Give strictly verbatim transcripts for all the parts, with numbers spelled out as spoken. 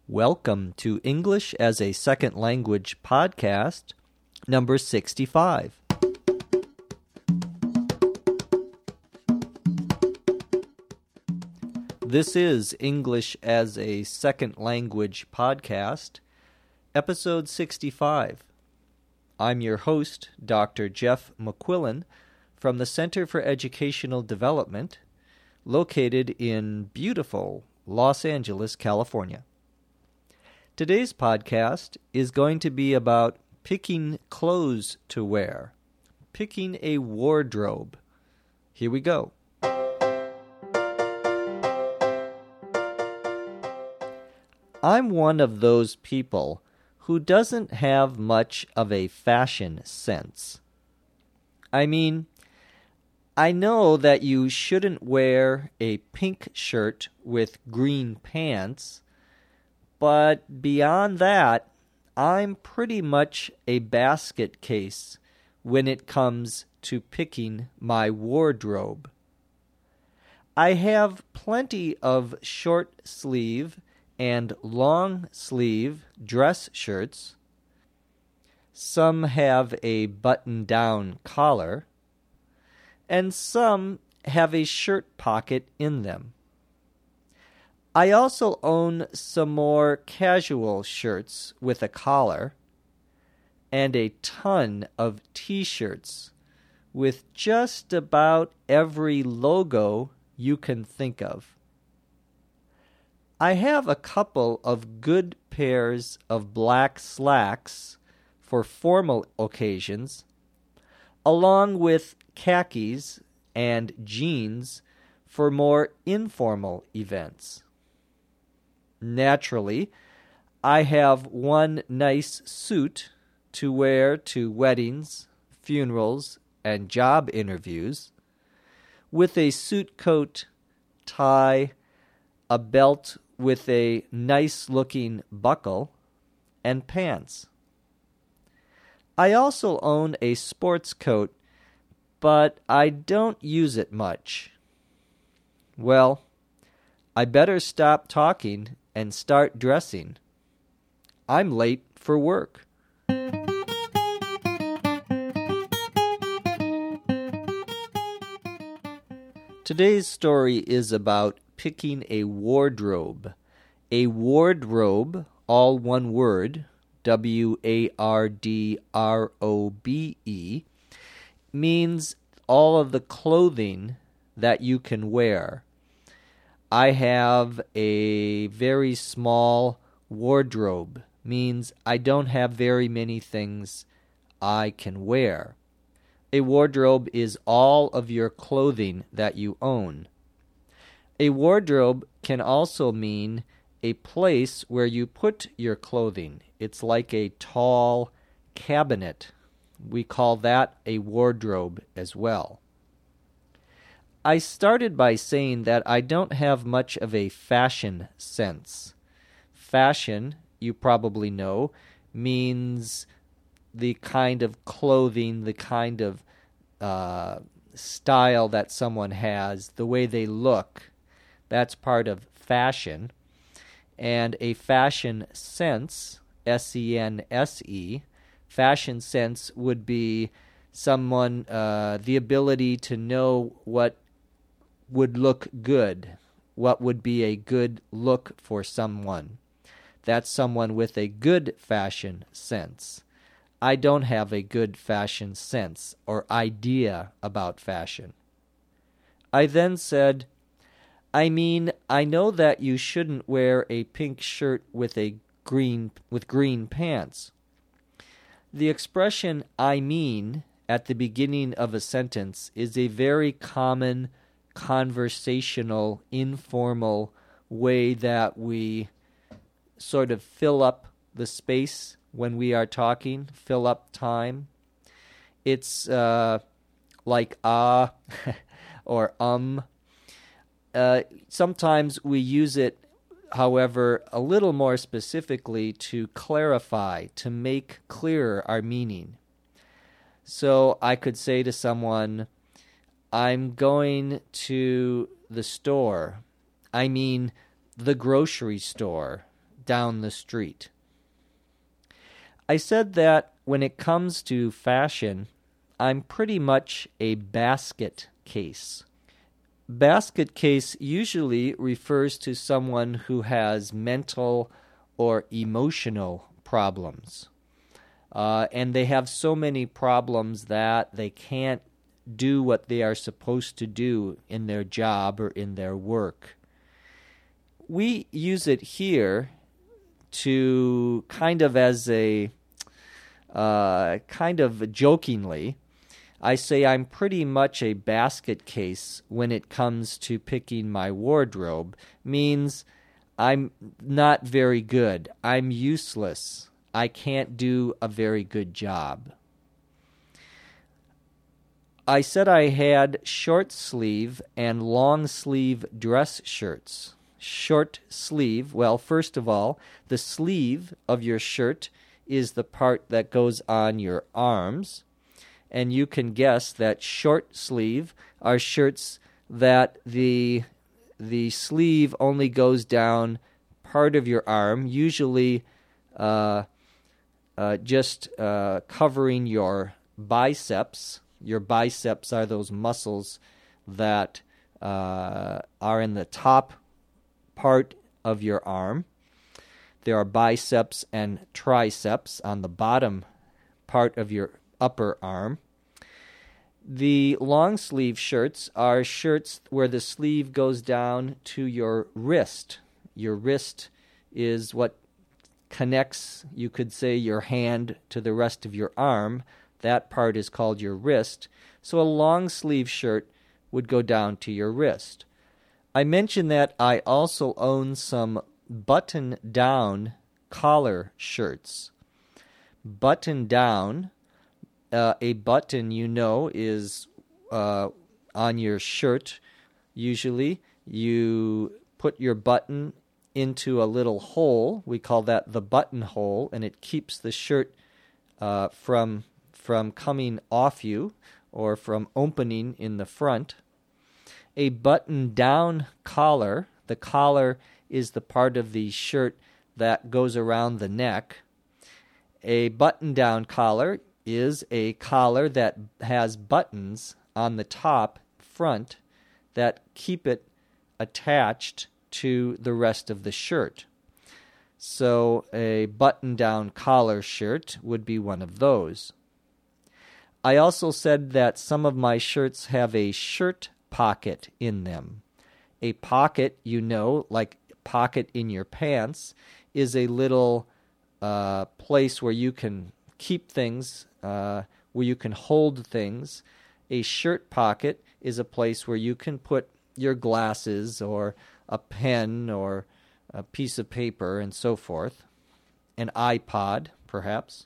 Welcome to English as a Second Language podcast, number sixty-five. This is English as a Second Language podcast, episode sixty-five. I'm your host, Doctor Jeff McQuillan, from the Center for Educational Development, located in beautiful Los Angeles, California. Today's podcast is going to be about picking clothes to wear, picking a wardrobe. Here we go. I'm one of those people who doesn't have much of a fashion sense. I mean, I know that you shouldn't wear a pink shirt with green pants, but beyond that, I'm pretty much a basket case when it comes to picking my wardrobe. I have plenty of short sleeve and long sleeve dress shirts. Some have a button-down collar, and some have a shirt pocket in them. I also own some more casual shirts with a collar, and a ton of t-shirts with just about every logo you can think of. I have a couple of good pairs of black slacks for formal occasions, along with khakis and jeans for more informal events. Naturally, I have one nice suit to wear to weddings, funerals, and job interviews, with a suit coat, tie, a belt with a nice-looking buckle, and pants. I also own a sports coat, but I don't use it much. Well, I better stop talking and start dressing. I'm late for work. Today's story is about picking a wardrobe. A wardrobe, all one word, W A R D R O B E, means all of the clothing that you can wear. I have a very small wardrobe, means I don't have very many things I can wear. A wardrobe is all of your clothing that you own. A wardrobe can also mean a place where you put your clothing. It's like a tall cabinet. We call that a wardrobe as well. I started by saying that I don't have much of a fashion sense. Fashion, you probably know, means the kind of clothing, the kind of uh, style that someone has, the way they look. That's part of fashion. And a fashion sense, S E N S E, fashion sense would be someone, uh, the ability to know what would look good, what would be a good look for someone. That's someone with a good fashion sense. I don't have a good fashion sense or idea about fashion. I then said, I mean, I know that you shouldn't wear a pink shirt with a green with green pants. The expression I mean at the beginning of a sentence is a very common conversational, informal way that we sort of fill up the space when we are talking, fill up time. It's uh, like ah or um. Uh, sometimes we use it, however, a little more specifically to clarify, to make clearer our meaning. So I could say to someone, I'm going to the store. I mean the grocery store. down the street. I said that when it comes to fashion, I'm pretty much a basket case. Basket case usually refers to someone who has mental or emotional problems. Uh, and they have so many problems that they can't do what they are supposed to do in their job or in their work. We use it here to kind of as a, uh, kind of jokingly, I say I'm pretty much a basket case when it comes to picking my wardrobe, means I'm not very good. I'm useless. I can't do a very good job. I said I had short sleeve and long sleeve dress shirts. Short sleeve, well, first of all, the sleeve of your shirt is the part that goes on your arms. And you can guess that short sleeve are shirts that the the sleeve only goes down part of your arm, usually uh, uh, just uh, covering your biceps. Your biceps are those muscles that uh, are in the top part of your arm. There are biceps and triceps on the bottom part of your upper arm. The long sleeve shirts are shirts where the sleeve goes down to your wrist. Your wrist is what connects, you could say, your hand to the rest of your arm. That part is called your wrist. So a long sleeve shirt would go down to your wrist. I mentioned that I also own some button-down collar shirts. Button-down, uh, a button, you know, is uh, on your shirt. Usually you put your button into a little hole. We call that the buttonhole, and it keeps the shirt uh, from from coming off you or from opening in the front. A button-down collar, the collar is the part of the shirt that goes around the neck. A button-down collar is a collar that has buttons on the top front that keep it attached to the rest of the shirt. So a button-down collar shirt would be one of those. I also said that some of my shirts have a shirt pocket in them. A pocket, you know, like pocket in your pants, is a little uh, place where you can keep things, uh, where you can hold things. A shirt pocket is a place where you can put your glasses or a pen or a piece of paper and so forth. An iPod, perhaps.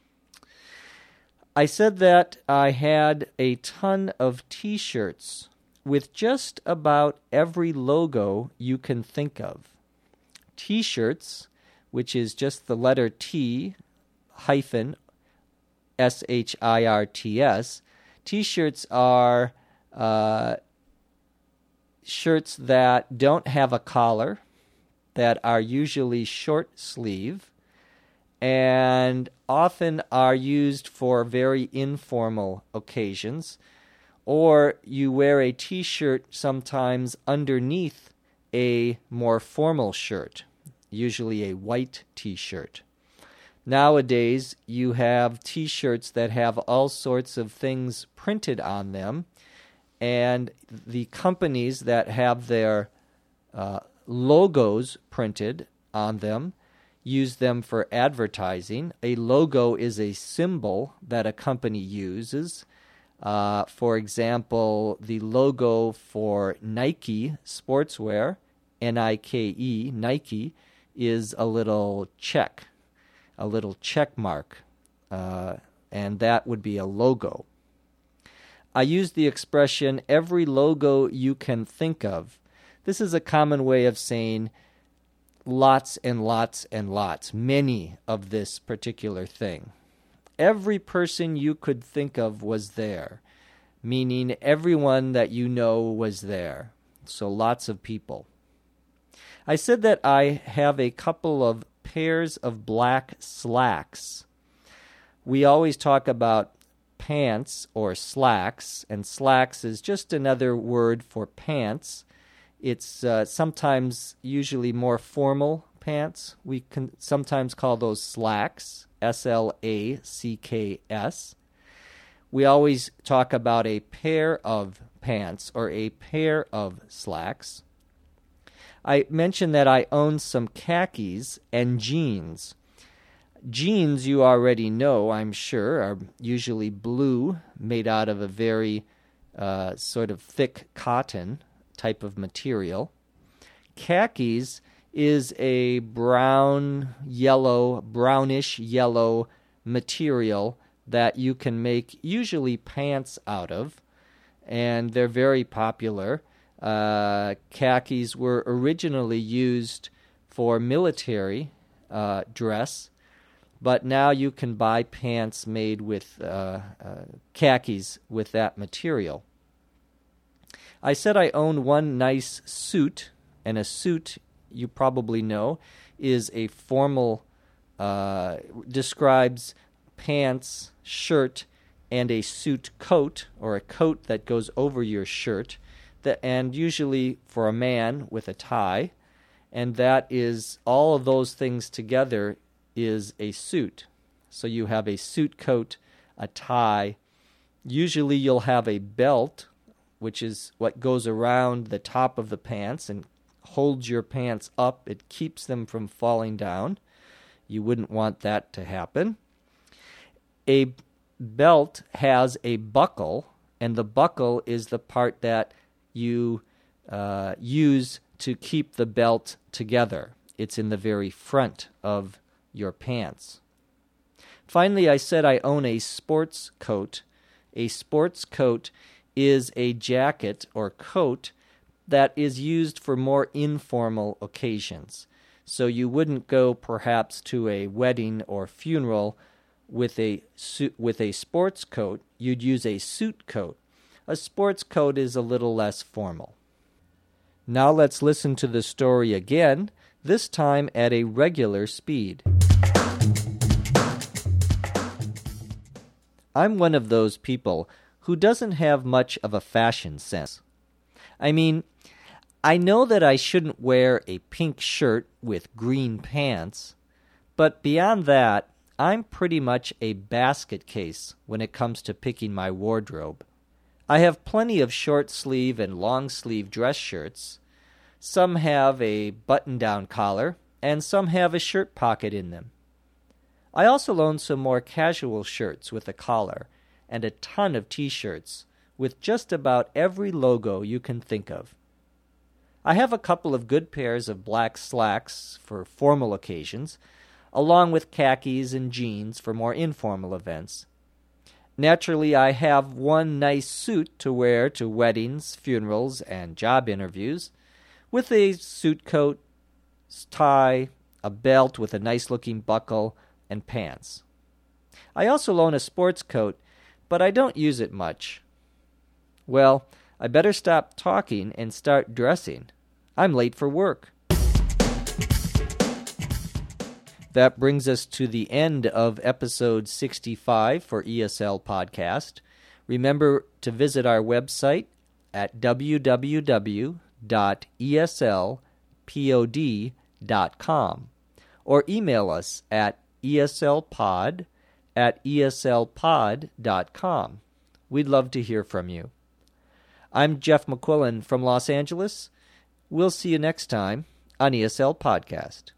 I said that I had a ton of T-shirts with just about every logo you can think of. T-shirts, which is just the letter T hyphen S H I R T S. T-shirts are uh, shirts that don't have a collar, that are usually short sleeve, and often are used for very informal occasions. Or you wear a T-shirt sometimes underneath a more formal shirt, usually a white T-shirt. Nowadays, you have T-shirts that have all sorts of things printed on them, and the companies that have their uh, logos printed on them use them for advertising. A logo is a symbol that a company uses. Uh, for example, the logo for Nike sportswear, N I K E, Nike, is a little check, a little check mark, uh, and that would be a logo. I use the expression, every logo you can think of. This is a common way of saying lots and lots and lots, many of this particular thing. Every person you could think of was there, meaning everyone that you know was there. So lots of people. I said that I have a couple of pairs of black slacks. We always talk about pants or slacks, and slacks is just another word for pants. It's uh, sometimes usually more formal pants. We can sometimes call those slacks, S L A C K S. We always talk about a pair of pants or a pair of slacks. I mentioned that I own some khakis and jeans. Jeans, you already know, I'm sure, are usually blue, made out of a very uh, sort of thick cotton type of material. Khakis is a brown, yellow, brownish yellow material that you can make usually pants out of, and they're very popular. Uh, khakis were originally used for military uh, dress, but now you can buy pants made with uh, uh, khakis with that material. I said I own one nice suit, and a suit, you probably know, is a formal, uh, describes pants, shirt, and a suit coat, or a coat that goes over your shirt, that, and usually for a man with a tie, and that is, all of those things together is a suit. So you have a suit coat, a tie. Usually you'll have a belt, which is what goes around the top of the pants and holds your pants up. It keeps them from falling down. You wouldn't want that to happen. A belt has a buckle, and the buckle is the part that you uh, use to keep the belt together. It's in the very front of your pants. Finally, I said I own a sports coat. A sports coat is a jacket or coat that is used for more informal occasions. So you wouldn't go perhaps to a wedding or funeral with a suit, with a sports coat. You'd use a suit coat. A sports coat is a little less formal. Now let's listen to the story again, this time at a regular speed. I'm one of those people who doesn't have much of a fashion sense. I mean, I know that I shouldn't wear a pink shirt with green pants, but beyond that, I'm pretty much a basket case when it comes to picking my wardrobe. I have plenty of short-sleeve and long-sleeve dress shirts. Some have a button-down collar, and some have a shirt pocket in them. I also own some more casual shirts with a collar, and a ton of t-shirts with just about every logo you can think of. I have a couple of good pairs of black slacks for formal occasions, along with khakis and jeans for more informal events. Naturally, I have one nice suit to wear to weddings, funerals, and job interviews, with a suit coat, tie, a belt with a nice-looking buckle, and pants. I also own a sports coat, but I don't use it much. Well, I better stop talking and start dressing. I'm late for work. That brings us to the end of episode sixty-five for E S L Podcast. Remember to visit our website at w w w dot e s l pod dot com or email us at eslpod at eslpod dot com. We'd love to hear from you. I'm Jeff McQuillan from Los Angeles. We'll see you next time on E S L Podcast.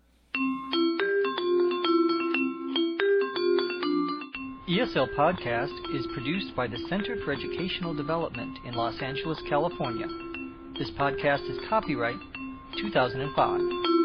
E S L Podcast is produced by the Center for Educational Development in Los Angeles, California. This podcast is copyright two thousand five.